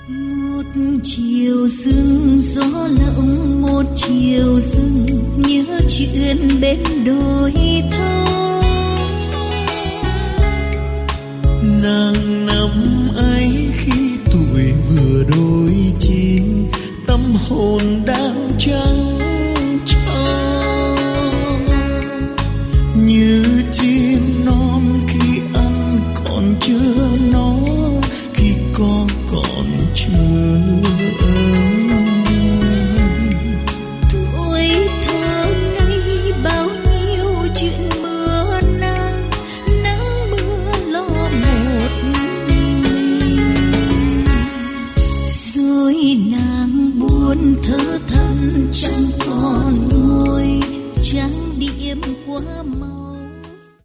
Một chiều sương gió lộng, một chiều sương nhớ chuyện bên đồi thơ. Nàng năm ấy khi tuổi vừa đôi chín, tâm hồn đang trắng trao như chim non khi ăn còn chưa nó, khi có còn chưa ấm. Tuổi thơ ngây bao nhiêu chuyện mưa nắng, nắng mưa lo một mình. Rồi nàng buồn thơ than chẳng còn ngôi, trắng đêm qua